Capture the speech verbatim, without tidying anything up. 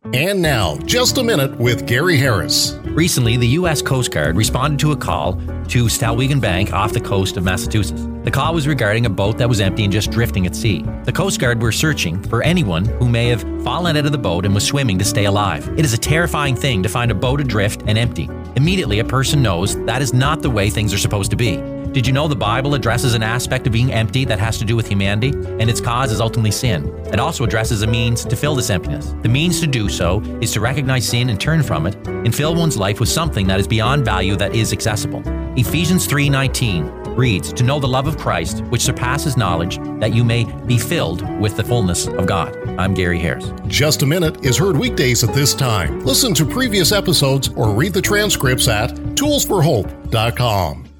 And now, Just a Minute with Gary Harris. Recently, the U S Coast Guard responded to a call to Stalwegan Bank off the coast of Massachusetts. The call was regarding a boat that was empty and just drifting at sea. The Coast Guard were searching for anyone who may have fallen out of the boat and was swimming to stay alive. It is a terrifying thing to find a boat adrift and empty. Immediately, a person knows that is not the way things are supposed to be. Did you know the Bible addresses an aspect of being empty that has to do with humanity? And its cause is ultimately sin. It also addresses a means to fill this emptiness. The means to do so is to recognize sin and turn from it, and fill one's life with something that is beyond value that is accessible. Ephesians three nineteen reads, "To know the love of Christ, which surpasses knowledge, that you may be filled with the fullness of God." I'm Gary Harris. Just a Minute is heard weekdays at this time. Listen to previous episodes or read the transcripts at tools for hope dot com.